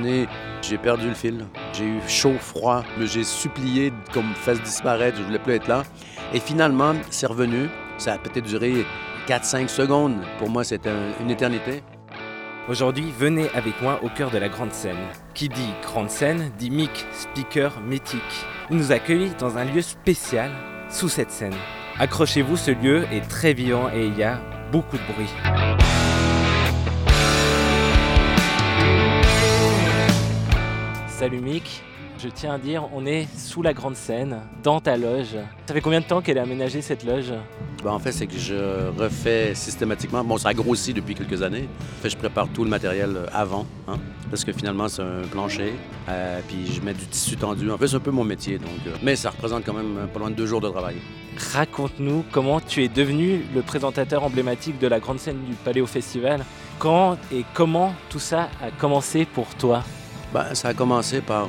donné, j'ai perdu le fil. J'ai eu chaud, froid, mais j'ai supplié qu'on me fasse disparaître, je voulais plus être là. Et finalement, c'est revenu. Ça a peut-être duré 4-5 secondes. Pour moi, c'était une éternité. Aujourd'hui, venez avec moi au cœur de la grande scène. Qui dit grande scène, dit Mick, speaker mythique. Il nous accueille dans un lieu spécial sous cette scène. Accrochez-vous, ce lieu est très vivant et il y a beaucoup de bruit. Salut Mick, je tiens à dire, on est sous la grande scène, dans ta loge. Ça fait combien de temps qu'elle a aménagé cette loge? En fait, c'est que je refais systématiquement. Bon, ça a grossi depuis quelques années. En fait, je prépare tout le matériel avant, parce que finalement, c'est un plancher. Puis je mets du tissu tendu. En fait, c'est un peu mon métier. Mais ça représente quand même pas loin de 2 jours de travail. Raconte-nous comment tu es devenu le présentateur emblématique de la grande scène du Paléo Festival. Quand et comment tout ça a commencé pour toi? Ça a commencé par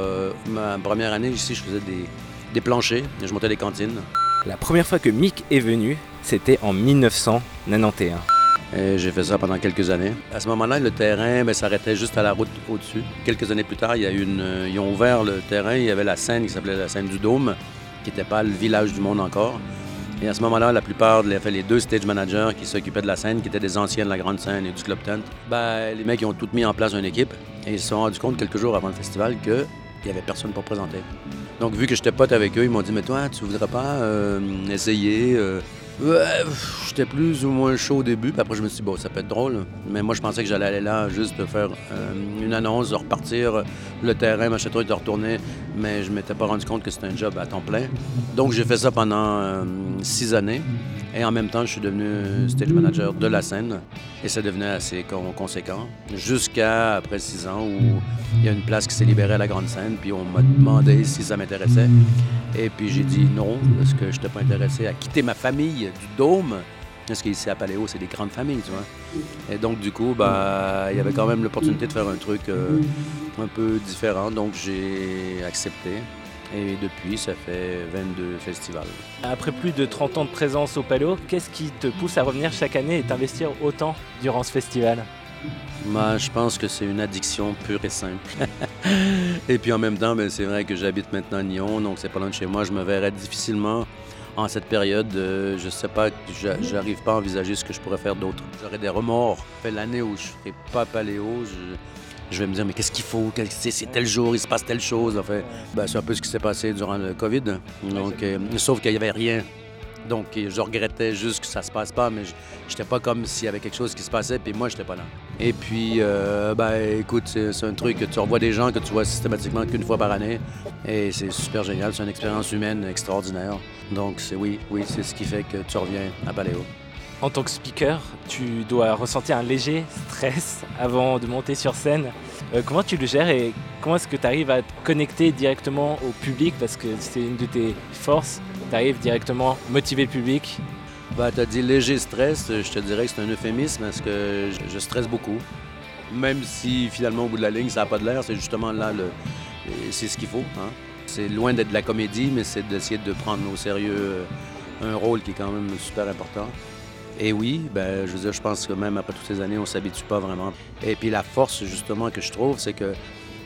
ma première année ici. Je faisais des planchers. Je montais des cantines. La première fois que Mick est venu, c'était en 1991. Et j'ai fait ça pendant quelques années. À ce moment-là, le terrain s'arrêtait juste à la route au-dessus. Quelques années plus tard, ils ont ouvert le terrain. Il y avait la scène qui s'appelait la scène du Dôme, qui n'était pas le village du monde encore. Et à ce moment-là, la plupart, les 2 stage managers qui s'occupaient de la scène, qui étaient des anciens de la grande scène et du Club Tent, les mecs ils ont tous mis en place une équipe et ils se sont rendus compte quelques jours avant le festival qu'il n'y avait personne pour présenter. Donc, vu que j'étais pote avec eux, ils m'ont dit « Mais toi, tu voudrais pas essayer J'étais plus ou moins chaud au début. Puis après, je me suis dit « Bon, ça peut être drôle. » Mais moi, je pensais que j'allais aller là juste faire une annonce, de repartir le terrain, machin truc, de retourner. Mais je ne m'étais pas rendu compte que c'était un job à temps plein. Donc, j'ai fait ça pendant 6 années. Et en même temps, je suis devenu stage manager de la scène. Et ça devenait assez conséquent. Jusqu'à après 6 ans où il y a une place qui s'est libérée à la grande scène. Puis on m'a demandé si ça m'intéressait. Et puis j'ai dit non, parce que je n'étais pas intéressé à quitter ma famille du Dôme. Parce qu'ici à Paléo, c'est des grandes familles, tu vois. Et donc, du coup, il y avait quand même l'opportunité de faire un truc un peu différent. Donc, j'ai accepté. Et depuis, ça fait 22 festivals. Après plus de 30 ans de présence au Paléo, qu'est-ce qui te pousse à revenir chaque année et t'investir autant durant ce festival? Moi, je pense que c'est une addiction pure et simple. Et puis en même temps, c'est vrai que j'habite maintenant à Nyon, donc c'est pas loin de chez moi. Je me verrais difficilement en cette période. Je sais pas, j'arrive pas à envisager ce que je pourrais faire d'autre. J'aurais des remords. L'année où je serai pas à Paléo, je vais me dire, mais qu'est-ce qu'il faut? C'est tel jour, il se passe telle chose. C'est un peu ce qui s'est passé durant le COVID. Donc, sauf qu'il n'y avait rien. Donc, je regrettais juste que ça se passe pas, mais j'étais pas comme s'il y avait quelque chose qui se passait, puis moi, j'étais pas là. Et puis, écoute, c'est un truc que tu revois des gens que tu vois systématiquement qu'une fois par année, et c'est super génial. C'est une expérience humaine extraordinaire. Donc, oui, c'est ce qui fait que tu reviens à Paléo. En tant que speaker, tu dois ressentir un léger stress avant de monter sur scène. Comment tu le gères et comment est-ce que tu arrives à te connecter directement au public? Parce que c'est une de tes forces. Tu arrives directement à motiver le public. Tu as dit léger stress, je te dirais que c'est un euphémisme parce que je stresse beaucoup. Même si finalement au bout de la ligne ça n'a pas de l'air, c'est justement là, c'est ce qu'il faut. C'est loin d'être de la comédie, mais c'est d'essayer de prendre au sérieux un rôle qui est quand même super important. Et oui, je pense que même après toutes ces années, on ne s'habitue pas vraiment. Et puis la force justement que je trouve, c'est que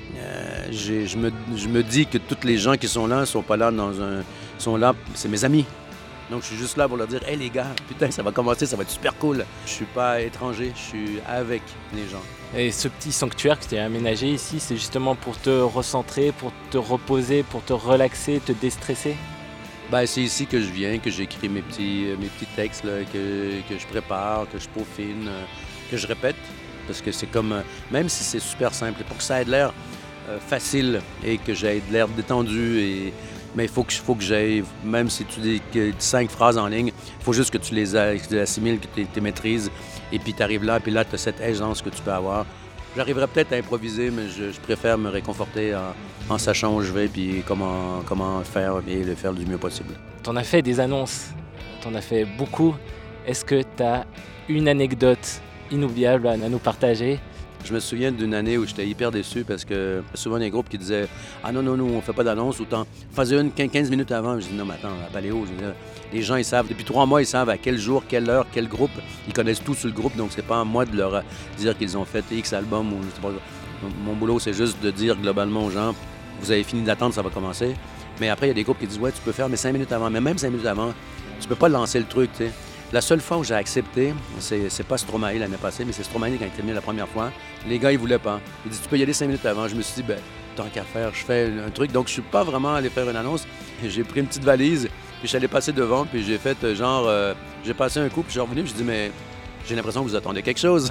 je me dis que tous les gens qui sont là ne sont pas là sont là, c'est mes amis. Donc je suis juste là pour leur dire « Hey les gars, putain, ça va commencer, ça va être super cool. » Je suis pas étranger, je suis avec les gens. Et ce petit sanctuaire que tu as aménagé ici, c'est justement pour te recentrer, pour te reposer, pour te relaxer, te déstresser? C'est ici que je viens, que j'écris mes petits textes, là, que je prépare, que je peaufine, que je répète. Parce que c'est comme, même si c'est super simple, pour que ça ait de l'air facile et que j'aie de l'air détendu, mais il faut que j'aille, même si tu dis 5 phrases en ligne, il faut juste que tu les assimiles, que tu les maîtrises. Et puis tu arrives là, puis là, tu as cette aisance que tu peux avoir. J'arriverais peut-être à improviser, mais je préfère me réconforter en sachant où je vais puis comment faire et le faire du mieux possible. Tu en as fait des annonces, tu en as fait beaucoup. Est-ce que tu as une anecdote inoubliable à nous partager? Je me souviens d'une année où j'étais hyper déçu parce que souvent, il y a des groupes qui disaient « Ah non, on fait pas d'annonce, autant faisais une 15 minutes avant. » Je dis « Non, mais attends, à Paléo, les gens, ils savent, depuis 3 mois, ils savent à quel jour, quelle heure, quel groupe. Ils connaissent tout sur le groupe, donc c'est pas à moi de leur dire qu'ils ont fait X album ou je sais pas. Mon boulot, c'est juste de dire globalement aux gens, vous avez fini d'attendre, ça va commencer. Mais après, il y a des groupes qui disent, ouais, tu peux faire, mais 5 minutes avant. Mais même 5 minutes avant, tu peux pas lancer le truc, tu sais. La seule fois où j'ai accepté, c'est pas Stromae l'année passée, mais c'est Stromae quand il était venu la première fois. Les gars, ils voulaient pas. Ils disent, tu peux y aller 5 minutes avant. Je me suis dit, ben, tant qu'à faire, je fais un truc. Donc, je suis pas vraiment allé faire une annonce. J'ai pris une petite valise, puis je suis allé passer devant, puis j'ai fait j'ai passé un coup, puis je suis revenu, puis je dis, mais j'ai l'impression que vous attendez quelque chose.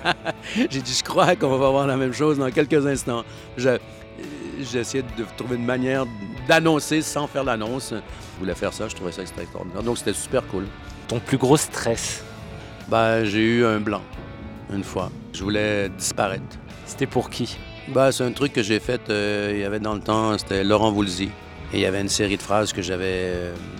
J'ai dit, je crois qu'on va voir la même chose dans quelques instants. J'ai essayé de trouver une manière d'annoncer sans faire l'annonce. Je voulais faire ça, je trouvais ça extraordinaire. Donc, c'était super cool. Ton plus gros stress, Ben, j'ai eu un blanc, une fois. Je voulais disparaître. c'était pour qui? Ben, c'est un truc que j'ai fait, il y avait dans le temps, c'était Laurent Voulzy. Et il y avait une série de phrases que j'avais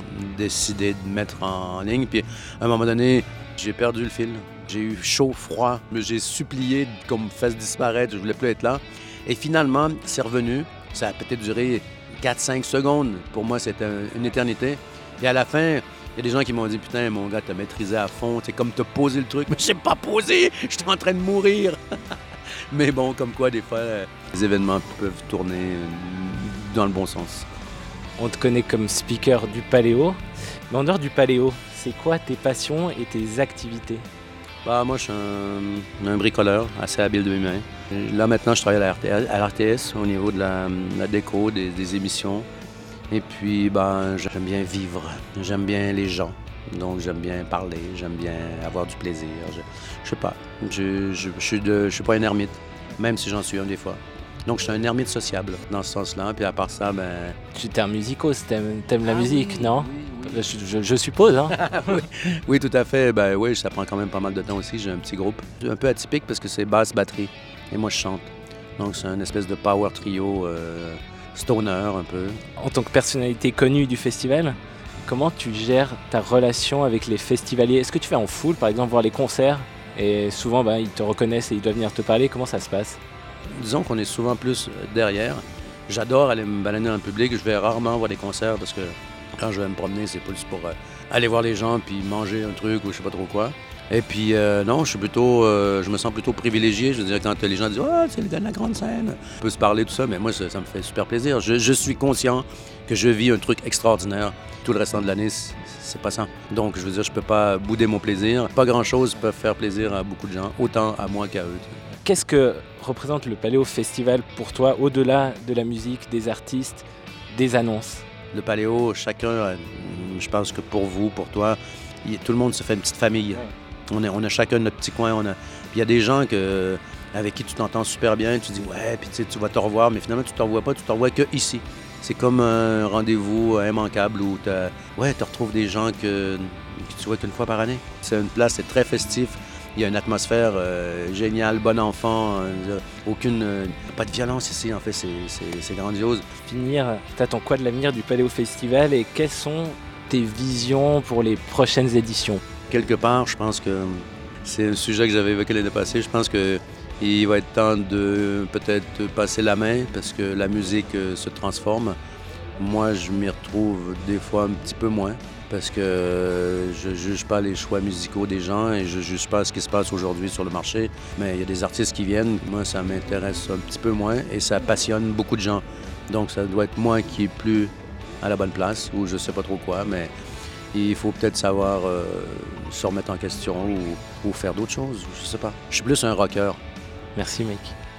décidé de mettre en ligne. Puis, à un moment donné, j'ai perdu le fil. J'ai eu chaud, froid. J'ai supplié qu'on me fasse disparaître. Je voulais plus être là. Et finalement, c'est revenu. Ça a peut-être duré 4-5 secondes. Pour moi, c'était une éternité. Et à la fin, il y a des gens qui m'ont dit, putain, mon gars, t'as maîtrisé à fond. C'est comme t'as posé le truc. Mais j'ai pas posé. J'étais en train de mourir. Mais bon, comme quoi, des fois, les événements peuvent tourner dans le bon sens. On te connaît comme speaker du paléo. Mais en dehors du paléo, c'est quoi tes passions et tes activités? Bah, moi, je suis un bricoleur assez habile de mes mains. Là, maintenant, je travaille à l'RTS au niveau de la déco, des émissions. Et puis, ben, j'aime bien vivre. J'aime bien les gens. Donc, j'aime bien parler. J'aime bien avoir du plaisir. Je sais pas. Je suis pas un ermite, même si j'en suis un des fois. Donc, je suis un ermite sociable dans ce sens-là. Puis, à part ça, ben... Tu es un musicos, t'aimes la musique, oui, non? oui. Je suppose, hein? Oui, tout à fait. Ben oui, ça prend quand même pas mal de temps aussi. J'ai un petit groupe. Un peu atypique parce que c'est basse, batterie. Et moi, je chante. Donc, c'est une espèce de power trio stoner un peu. En tant que personnalité connue du festival, comment tu gères ta relation avec les festivaliers? Est-ce que tu fais en foule, par exemple, voir les concerts? Et souvent, ils te reconnaissent et ils doivent venir te parler. Comment ça se passe? Disons qu'on est souvent plus derrière. J'adore aller me balader dans le public. Je vais rarement voir des concerts parce que quand je vais me promener, c'est plus pour aller voir les gens puis manger un truc ou je sais pas trop quoi. Et puis, non, je me sens plutôt privilégié. Je veux dire, quand les gens disent « Ah, c'est le gars de la grande scène », on peut se parler, tout ça, mais moi, ça me fait super plaisir. Je suis conscient que je vis un truc extraordinaire. Tout le restant de l'année, c'est pas ça. Donc, je veux dire, je peux pas bouder mon plaisir. Pas grand-chose peut faire plaisir à beaucoup de gens, autant à moi qu'à eux. Qu'est-ce que représente le Paléo Festival pour toi, au-delà de la musique, des artistes, des annonces? Le Paléo, chacun, je pense que pour vous, pour toi, tout le monde se fait une petite famille. Ouais. On a chacun notre petit coin. Puis il y a des gens avec qui tu t'entends super bien. Tu dis, ouais, puis tu vas te revoir, mais finalement, tu ne te revois pas, tu te revois que ici. C'est comme un rendez-vous immanquable où tu retrouves des gens que tu vois qu'une fois par année. C'est une place, c'est très festif. Il y a une atmosphère géniale, bon enfant, pas de violence ici, en fait, c'est grandiose. Finir, t'attends quoi de l'avenir du Paléo Festival et quelles sont tes visions pour les prochaines éditions? Quelque part, je pense que c'est un sujet que j'avais évoqué l'année passée. Je pense qu'il va être temps de peut-être passer la main parce que la musique se transforme. Moi, je m'y retrouve des fois un petit peu moins. Parce que je ne juge pas les choix musicaux des gens et je ne juge pas ce qui se passe aujourd'hui sur le marché. Mais il y a des artistes qui viennent, moi ça m'intéresse un petit peu moins et ça passionne beaucoup de gens. Donc ça doit être moi qui est plus à la bonne place ou je ne sais pas trop quoi, mais il faut peut-être savoir se remettre en question ou faire d'autres choses, je ne sais pas. Je suis plus un rocker. Merci mec.